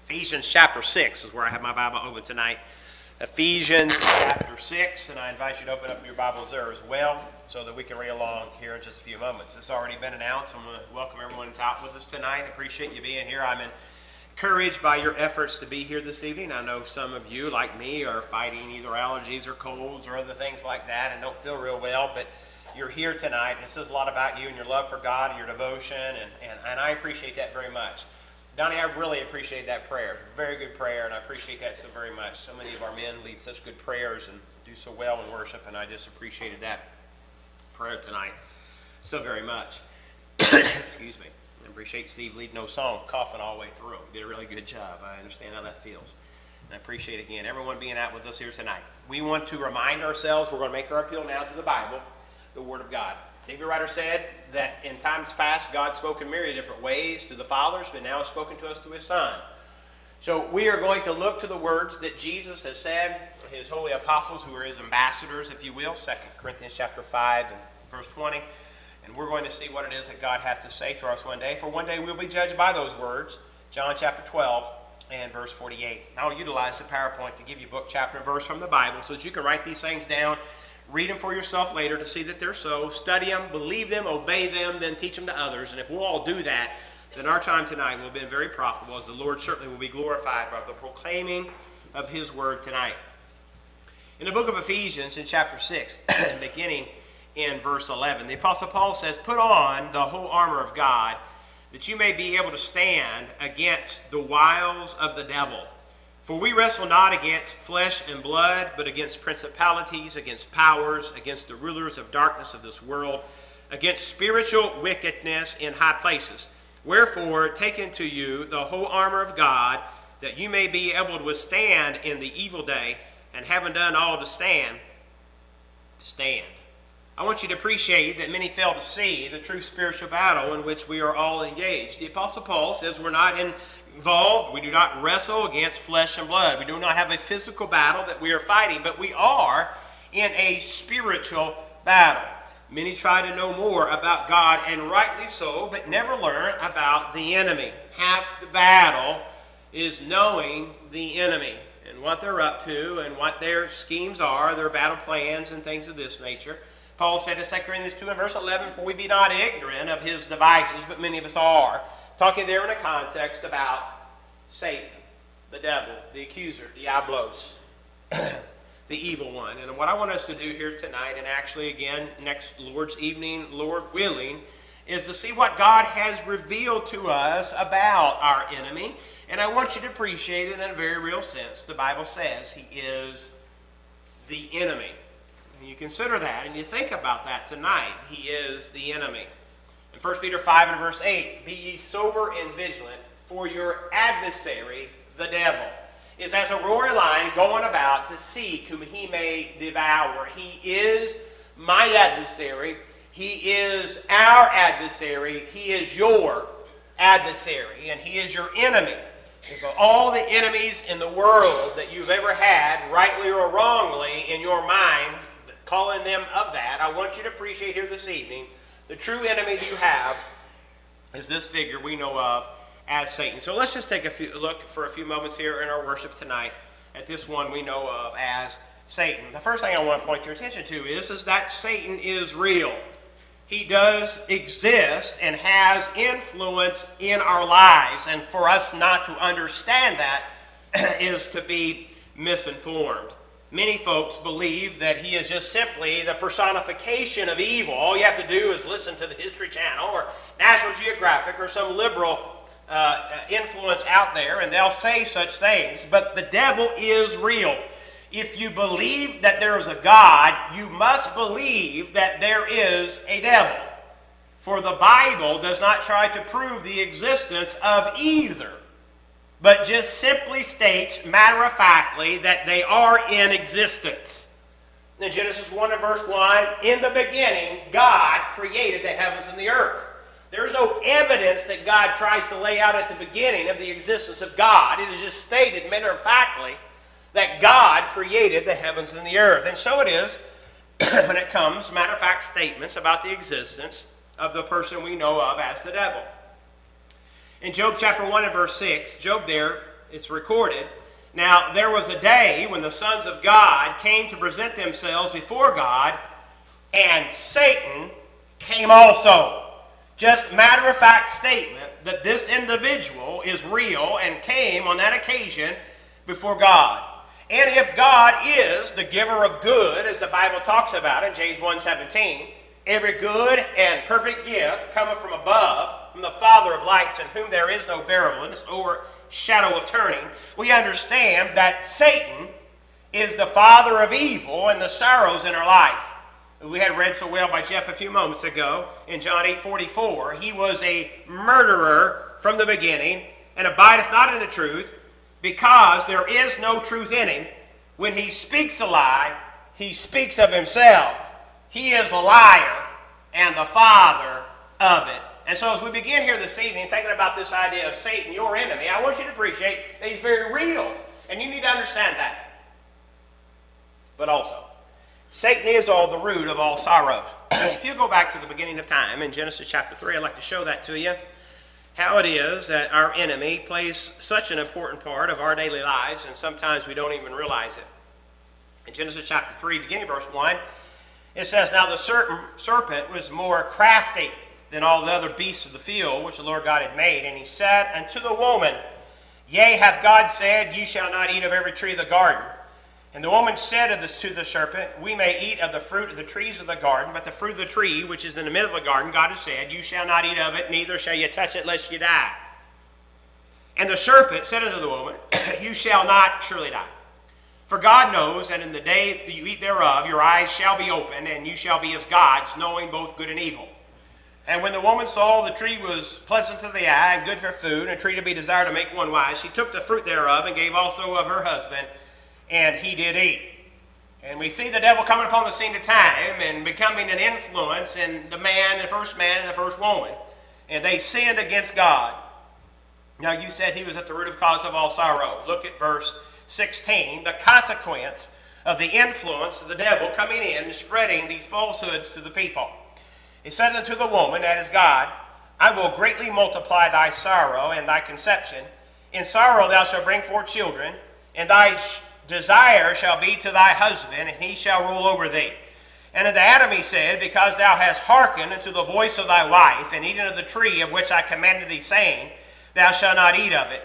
Ephesians chapter 6 is where I have my Bible open tonight. Ephesians chapter 6, and I invite you to open up your Bibles there as well so that we can read along here in just a few moments. It's already been announced. I'm going to welcome everyone that's out with us tonight. I appreciate you being here. I'm encouraged by your efforts to be here this evening. I know some of you, like me, are fighting either allergies or colds or other things like that and don't feel real well, but you're here tonight, and it says a lot about you and your love for God and your devotion, and I appreciate that very much. Donnie, I really appreciate that prayer. Very good prayer, and I appreciate that so very much. So many of our men lead such good prayers and do so well in worship, and I just appreciated that prayer tonight so very much. Excuse me. I appreciate Steve leading those songs, coughing all the way through. He did a really good job. I understand how that feels. And I appreciate, again, everyone being out with us here tonight. We want to remind ourselves, we're going to make our appeal now to the Bible, the Word of God. David Ryder said that in times past, God spoke in myriad different ways to the fathers, but now has spoken to us through his Son. So we are going to look to the words that Jesus has said, his holy apostles, who are his ambassadors, if you will, 2 Corinthians chapter 5 and verse 20. And we're going to see what it is that God has to say to us one day. For one day we'll be judged by those words. John chapter 12 and verse 48. I'll utilize the PowerPoint to give you book, chapter, and verse from the Bible so that you can write these things down. Read them for yourself later to see that they're so. Study them, believe them, obey them, then teach them to others. And if we'll all do that, then our time tonight will have been very profitable, as the Lord certainly will be glorified by the proclaiming of his word tonight. In the book of Ephesians, in chapter 6, beginning in verse 11, the Apostle Paul says, "Put on the whole armor of God, that you may be able to stand against the wiles of the devil. For we wrestle not against flesh and blood, but against principalities, against powers, against the rulers of darkness of this world, against spiritual wickedness in high places. Wherefore, take unto you the whole armor of God, that you may be able to withstand in the evil day, and having done all to stand, stand." I want you to appreciate that many fail to see the true spiritual battle in which we are all engaged. The Apostle Paul says we're not involved, we do not wrestle against flesh and blood. We do not have a physical battle that we are fighting, but we are in a spiritual battle. Many try to know more about God, and rightly so, but never learn about the enemy. Half the battle is knowing the enemy and what they're up to and what their schemes are, their battle plans and things of this nature. Paul said in 2 Corinthians 2 and verse 11, "For we be not ignorant of his devices, but many of us are." Talking there in a context about Satan, the devil, the accuser, Diablos, the evil one. And what I want us to do here tonight, and actually again next Lord's evening, Lord willing, is to see what God has revealed to us about our enemy. And I want you to appreciate it in a very real sense. The Bible says he is the enemy. And you consider that and you think about that tonight. He is the enemy. In 1 Peter 5 and verse 8, "Be ye sober and vigilant, for your adversary, the devil, is as a roaring lion going about to seek whom he may devour." He is my adversary. He is our adversary. He is your adversary, and he is your enemy. And for all the enemies in the world that you've ever had, rightly or wrongly, in your mind, calling them of that, I want you to appreciate here this evening, the true enemy that you have is this figure we know of as Satan. So let's just take a look for a few moments here in our worship tonight at this one we know of as Satan. The first thing I want to point your attention to is that Satan is real. He does exist and has influence in our lives, and for us not to understand that is to be misinformed. Many folks believe that he is just simply the personification of evil. All you have to do is listen to the History Channel or National Geographic or some liberal influence out there, and they'll say such things. But the devil is real. If you believe that there is a God, you must believe that there is a devil. For the Bible does not try to prove the existence of either, but just simply states matter-of-factly that they are in existence. In Genesis 1 and verse 1, "In the beginning, God created the heavens and the earth." There's no evidence that God tries to lay out at the beginning of the existence of God. It is just stated matter-of-factly that God created the heavens and the earth. And so it is when it comes, matter-of-fact statements about the existence of the person we know of as the devil. In Job chapter 1 and verse 6, Job there It's recorded. Now, there was a day when the sons of God came to present themselves before God, and Satan came also. Just matter-of-fact statement that this individual is real and came on that occasion before God. And if God is the giver of good, as the Bible talks about in James 1:17, every good and perfect gift cometh from above, from the Father of lights, in whom there is no variableness or shadow of turning, we understand that Satan is the father of evil and the sorrows in our life. We had read so well by Jeff a few moments ago in John 8:44. He was a murderer from the beginning, and abideth not in the truth, because there is no truth in him. When he speaks a lie, he speaks of himself. He is a liar and the father of it. And so as we begin here this evening thinking about this idea of Satan, your enemy, I want you to appreciate that he's very real. And you need to understand that. But also, Satan is all the root of all sorrows. If you go back to the beginning of time in Genesis chapter 3, I'd like to show that to you. How it is that our enemy plays such an important part of our daily lives, and sometimes we don't even realize it. In Genesis chapter 3, beginning verse 1, it says, Now the serpent was more crafty than all the other beasts of the field which the Lord God had made. And he said unto the woman, Yea, hath God said, Ye shall not eat of every tree of the garden? And the woman said to the serpent, We may eat of the fruit of the trees of the garden, but the fruit of the tree which is in the middle of the garden, God has said, You shall not eat of it, neither shall you touch it, lest you die. And the serpent said unto the woman, You shall not surely die. For God knows that in the day that you eat thereof, your eyes shall be opened, and you shall be as gods, knowing both good and evil. And when the woman saw the tree was pleasant to the eye, and good for food, and a tree to be desired to make one wise, she took the fruit thereof, and gave also of her husband, and he did eat. And we see the devil coming upon the scene of time, and becoming an influence in the man, the first man, and the first woman. And they sinned against God. Now you said he was at the root of cause of all sorrow. Look at verse 16, the consequence of the influence of the devil coming in and spreading these falsehoods to the people. He said unto the woman, that is God, I will greatly multiply thy sorrow and thy conception. In sorrow thou shalt bring forth children, and thy desire shall be to thy husband, and he shall rule over thee. And unto Adam he said, Because thou hast hearkened unto the voice of thy wife, and eaten of the tree of which I commanded thee, saying, Thou shalt not eat of it.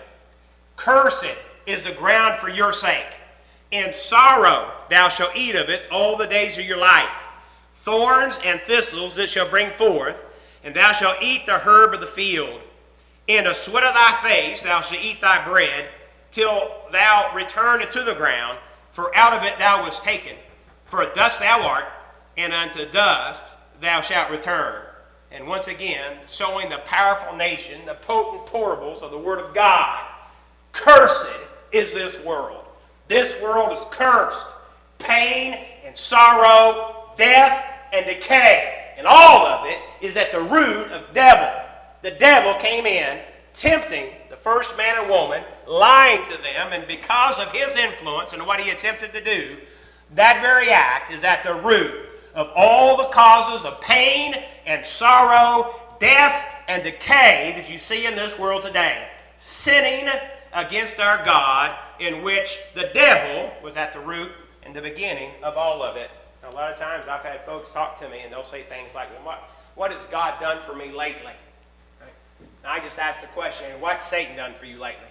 Cursed is the ground for your sake. In sorrow thou shalt eat of it all the days of your life. Thorns and thistles it shall bring forth, and thou shalt eat the herb of the field. In the sweat of thy face thou shalt eat thy bread, till thou return into the ground, for out of it thou wast taken. For dust thou art, and unto dust thou shalt return. And once again, showing the powerful nation, the potent parables of the Word of God. Cursed is this world. This world is cursed. Pain and sorrow, death and decay. And all of it is at the root of devil. The devil came in, tempting the first man and woman, lying to them, and because of his influence and what he attempted to do, that very act is at the root of all the causes of pain and sorrow, death and decay that you see in this world today. Sinning against our God, in which the devil was at the root and the beginning of all of it. Now, a lot of times I've had folks talk to me and they'll say things like, well, what has God done for me lately? Right? And I just ask the question, what's Satan done for you lately?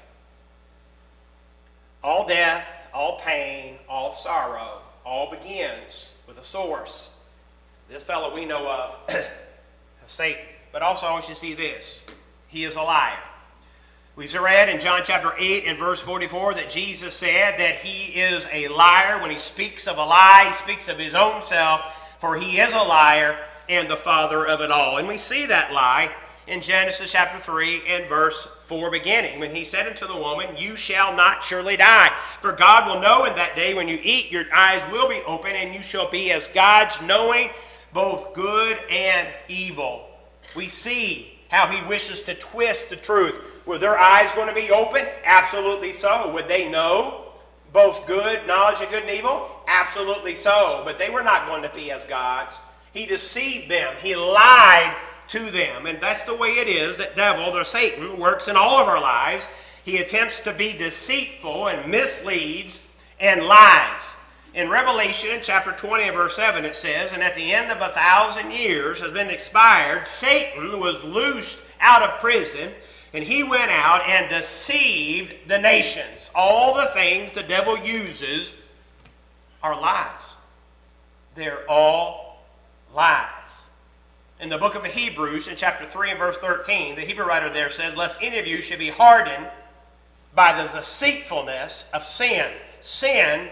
All death, all pain, all sorrow, all begins with a source. This fellow we know of Satan. But also I want you to see this. He is a liar. We've read in John chapter 8 and verse 44 that Jesus said that he is a liar. When he speaks of a lie, he speaks of his own self, for he is a liar and the father of it all. And we see that lie in Genesis chapter 3 and verse 4 beginning, when he said unto the woman, You shall not surely die. For God will know in that day when you eat, your eyes will be open, and you shall be as gods, knowing both good and evil. We see how he wishes to twist the truth. Were their eyes going to be open? Absolutely so. Would they know both good, knowledge of good and evil? Absolutely so. But they were not going to be as gods. He deceived them. He lied to them. And that's the way it is that devil, or Satan, works in all of our lives. He attempts to be deceitful and misleads and lies. In Revelation chapter 20 and verse 7 it says, and at the end of 1,000 years has been expired, Satan was loosed out of prison, and he went out and deceived the nations. All the things the devil uses are lies. They're all lies. In the book of Hebrews, in chapter 3 and verse 13, the Hebrew writer there says, lest any of you should be hardened by the deceitfulness of sin. Sin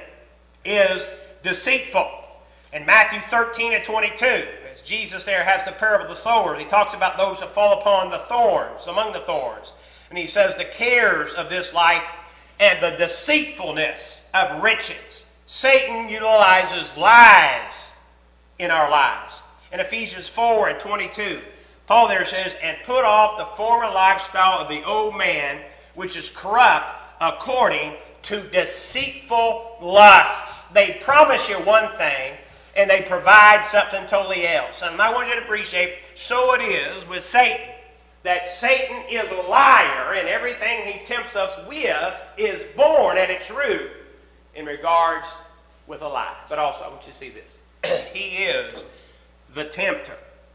is deceitful. In Matthew 13 and 22, as Jesus there has the parable of the sowers, he talks about those that fall upon the thorns, among the thorns. And he says the cares of this life and the deceitfulness of riches. Satan utilizes lies in our lives. In Ephesians 4 and 22, Paul there says, and put off the former lifestyle of the old man, which is corrupt according to deceitful lusts. They promise you one thing, and they provide something totally else. And I want you to appreciate, so it is with Satan, that Satan is a liar, and everything he tempts us with is born at its root in regards with a lie. But also, I want you to see this. He is the tempter.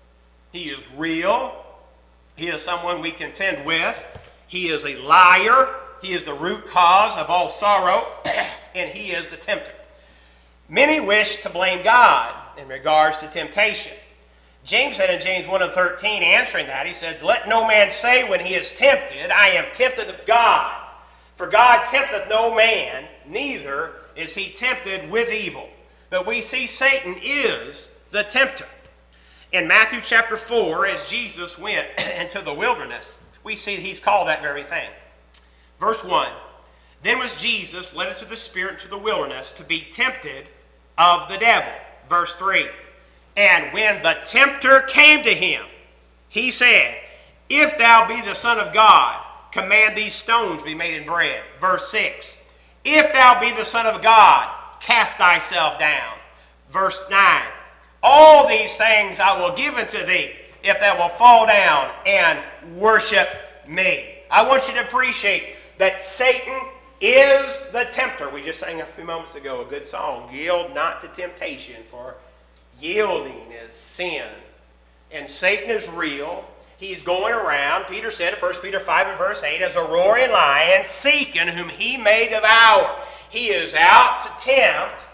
He is real. He is someone we contend with. He is a liar. He is the root cause of all sorrow, and he is the tempter. Many wish to blame God in regards to temptation. James said in James 1 and 13, answering that, he said, let no man say when he is tempted, I am tempted of God. For God tempteth no man, neither is he tempted with evil. But we see Satan is the tempter. In Matthew chapter 4, as Jesus went into the wilderness, we see he's called that very thing. Verse 1, then was Jesus led into the Spirit into the wilderness to be tempted of the devil. Verse 3, and when the tempter came to him, he said, if thou be the Son of God, command these stones be made in bread. Verse 6, if thou be the Son of God, cast thyself down. Verse 9, all these things I will give unto thee, if thou wilt fall down and worship me. I want you to appreciate that Satan is the tempter. We just sang a few moments ago a good song, yield not to temptation, for yielding is sin. And Satan is real. He's going around, Peter said in 1 Peter 5 and verse 8, as a roaring lion, seeking whom he may devour. He is out to tempt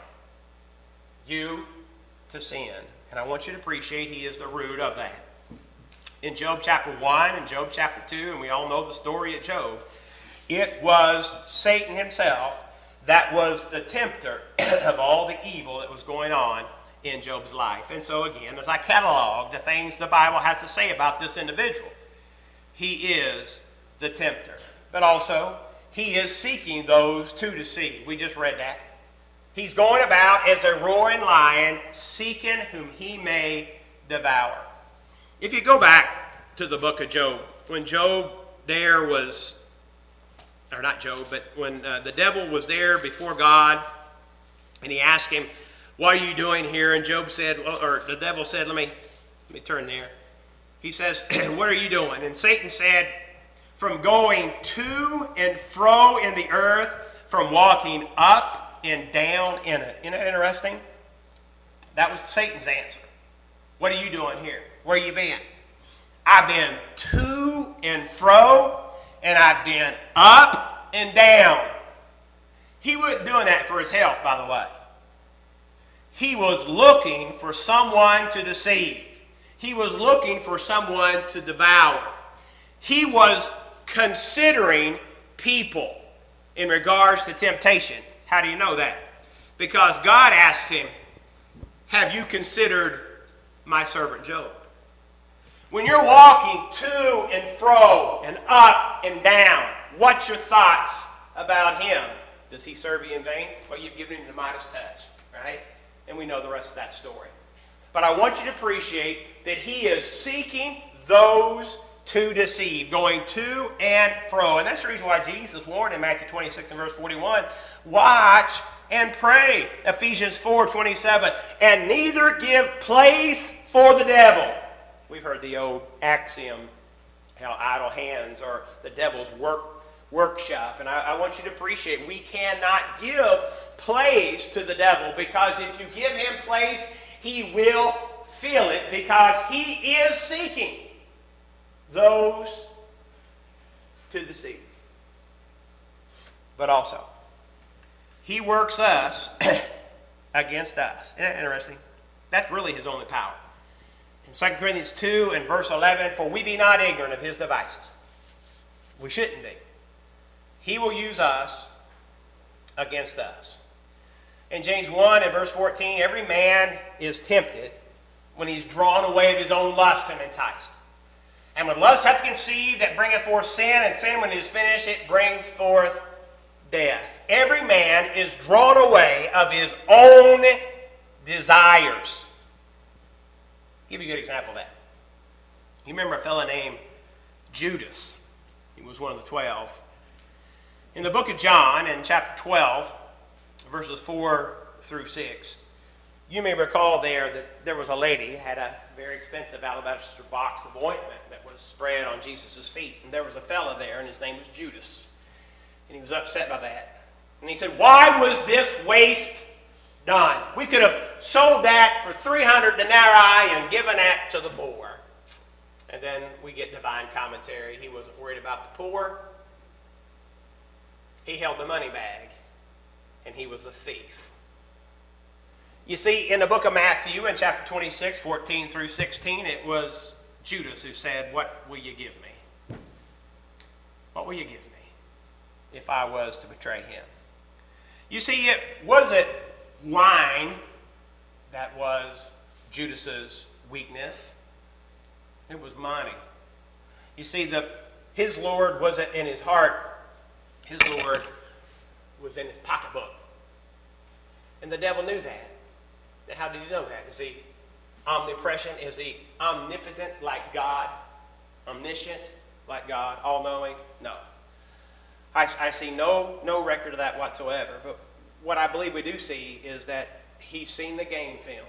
you to sin. And I want you to appreciate he is the root of that. In Job chapter 1 and Job chapter 2, and we all know the story of Job, it was Satan himself that was the tempter of all the evil that was going on in Job's life. And so again, as I catalog the things the Bible has to say about this individual, he is the tempter. But also, he is seeking those to deceive. We just read that. He's going about as a roaring lion, seeking whom he may devour. If you go back to the book of Job, when Job there was, or not Job, but when the devil was there before God, and he asked him, what are you doing here? And Job said, or the devil said, let me turn there. He says, what are you doing? And Satan said, from going to and fro in the earth, from walking up and down in it. Isn't that interesting? That was Satan's answer. What are you doing here? Where you been? I've been to and fro, and I've been up and down. He wasn't doing that for his health, by the way. He was looking for someone to deceive. He was looking for someone to devour. He was considering people in regards to temptation. How do you know that? Because God asked him, have you considered my servant Job? When you're walking to and fro and up and down, what's your thoughts about him? Does he serve you in vain? Well, you've given him the Midas touch, right? And we know the rest of that story. But I want you to appreciate that he is seeking those to deceive, going to and fro. And that's the reason why Jesus warned in Matthew 26 and verse 41, watch and pray. Ephesians 4:27, and neither give place for the devil. We've heard the old axiom, how idle hands or the devil's work workshop. And I want you to appreciate, we cannot give place to the devil, because if you give him place, he will feel it, because he is seeking those to deceive. But also, he works us against us. Isn't that interesting? That's really his only power. In 2 Corinthians 2 and verse 11, for we be not ignorant of his devices. We shouldn't be. He will use us against us. In James 1 and verse 14, every man is tempted when he's drawn away of his own lust and enticed. And when lust hath conceived, that bringeth forth sin, and sin, when it is finished, it brings forth death. Every man is drawn away of his own desires. I'll give you a good example of that. You remember a fellow named Judas. He was one of the 12. In the book of John, in chapter 12, verses 4 through 6, you may recall there that there was a lady who had a very expensive alabaster box of ointment that was spread on Jesus' feet. And there was a fellow there, and his name was Judas. And he was upset by that. And he said, why was this waste done? We could have sold that for 300 denarii and given that to the poor. And then we get divine commentary. He wasn't worried about the poor. He held the money bag, and he was a thief. You see, in the book of Matthew, in chapter 26, 14 through 16, it was Judas who said, what will you give me? What will you give me if I was to betray him? You see, it wasn't wine that was Judas's weakness. It was money. You see, his Lord wasn't in his heart. His Lord was in his pocketbook. And the devil knew that. Now, how did he know that? Is he omnipresent? Is he omnipotent like God? Omniscient like God? All-knowing? No. I see no record of that whatsoever. But what I believe we do see is that he's seen the game film.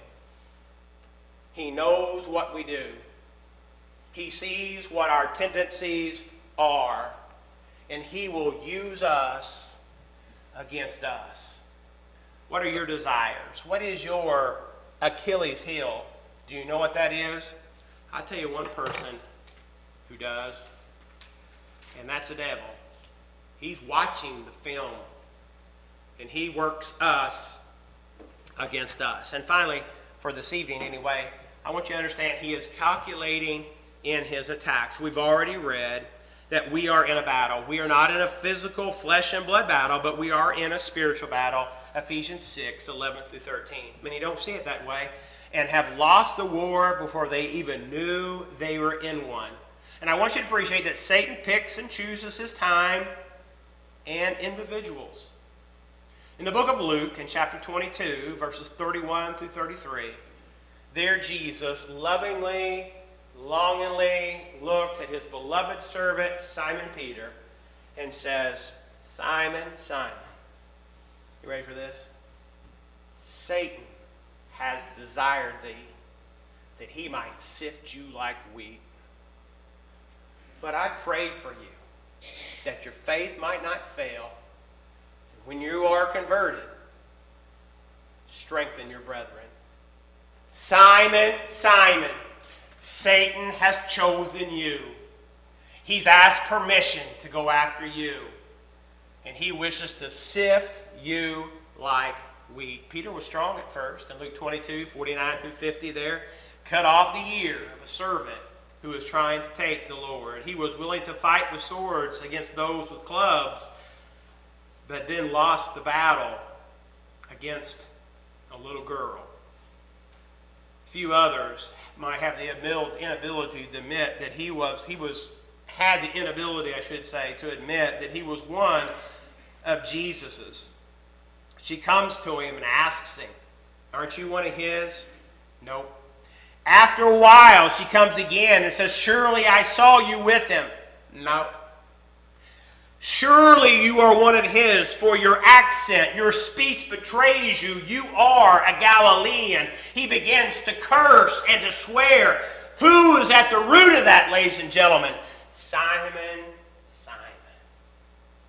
He knows what we do. He sees what our tendencies are. And he will use us against us. What are your desires? What is your Achilles heel? Do you know what that is? I'll tell you one person who does, and that's the devil. He's watching the film, and he works us against us. And finally, for this evening anyway, I want you to understand he is calculating in his attacks. We've already read that we are in a battle. We are not in a physical flesh and blood battle, but we are in a spiritual battle. Ephesians 6, 11 through 13. Many don't see it that way and have lost the war before they even knew they were in one. And I want you to appreciate that Satan picks and chooses his time and individuals. In the book of Luke, in chapter 22, verses 31 through 33, there Jesus lovingly, longingly looks at his beloved servant Simon Peter and says, Simon, Simon. You ready for this? Satan has desired thee that he might sift you like wheat. But I prayed for you that your faith might not fail. When you are converted, strengthen your brethren. Simon, Simon, Satan has chosen you. He's asked permission to go after you. And he wishes to sift you like wheat. Peter was strong at first. In Luke 22, 49 through 50 there, cut off the ear of a servant who was trying to take the Lord. He was willing to fight with swords against those with clubs, but then lost the battle against a little girl. Few others might have the inability to admit that had the inability, I should say, to admit that he was one of Jesus's. She comes to him and asks him, aren't you one of his? Nope. After a while, she comes again and says, surely I saw you with him. No. Surely you are one of his, for your accent, your speech betrays you. You are a Galilean. He begins to curse and to swear. Who is at the root of that, ladies and gentlemen? Simon, Simon.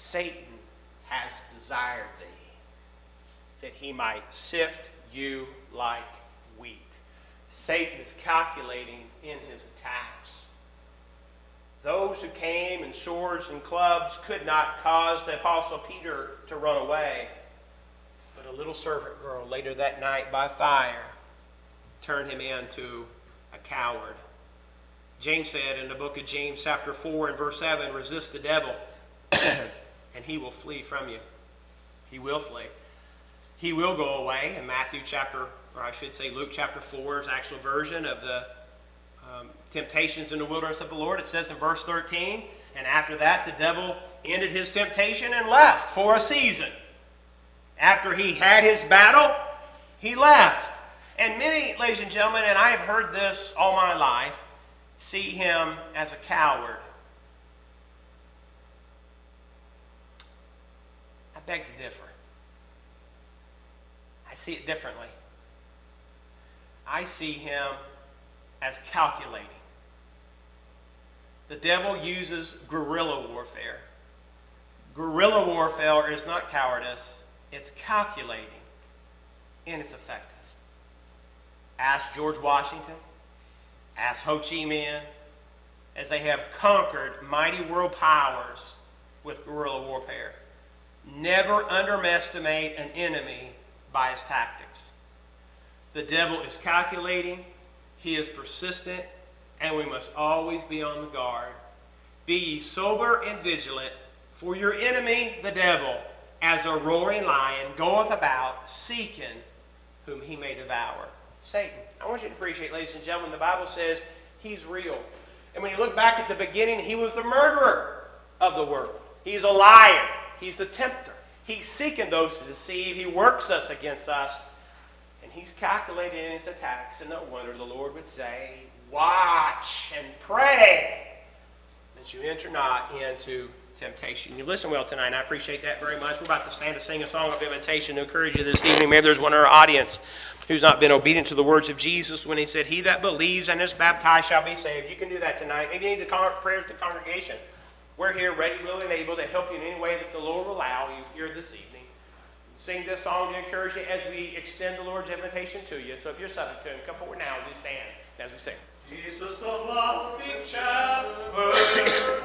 Satan has desired thee, that he might sift you like wheat. Satan is calculating in his attacks. Those who came in swords and clubs could not cause the Apostle Peter to run away. But a little servant girl later that night by fire turned him into a coward. James said in the book of James chapter 4 and verse 7, resist the devil and he will flee from you. He will flee. He will go away. In Luke chapter 4 is the actual version of the temptations in the wilderness of the Lord. It says in verse 13, and after that the devil ended his temptation and left for a season. After he had his battle, he left. And many, ladies and gentlemen, and I have heard this all my life, see him as a coward. I beg to differ. I see it differently. I see him as calculating. The devil uses guerrilla warfare. Guerrilla warfare is not cowardice, it's calculating, and it's effective. Ask George Washington, ask Ho Chi Minh, as they have conquered mighty world powers with guerrilla warfare. Never underestimate an enemy by his tactics. The devil is calculating, he is persistent, and we must always be on the guard. Be ye sober and vigilant, for your enemy, the devil, as a roaring lion, goeth about, seeking whom he may devour. Satan. I want you to appreciate, ladies and gentlemen, the Bible says he's real. And when you look back at the beginning, he was the murderer of the world. He's a liar. He's the tempter. He's seeking those to deceive. He works us against us. And he's calculated in his attacks. And no wonder the Lord would say, watch and pray that you enter not into temptation. You listen well tonight, and I appreciate that very much. We're about to stand to sing a song of invitation to encourage you this evening. Maybe there's one in our audience who's not been obedient to the words of Jesus when he said, he that believes and is baptized shall be saved. You can do that tonight. Maybe you need the prayers of the congregation. We're here ready, willing, and able to help you in any way that the Lord will allow you here this evening. Sing this song to encourage you as we extend the Lord's invitation to you. So if you're subject to him, come forward now as we stand, as we sing. Jesus, the loving shepherd,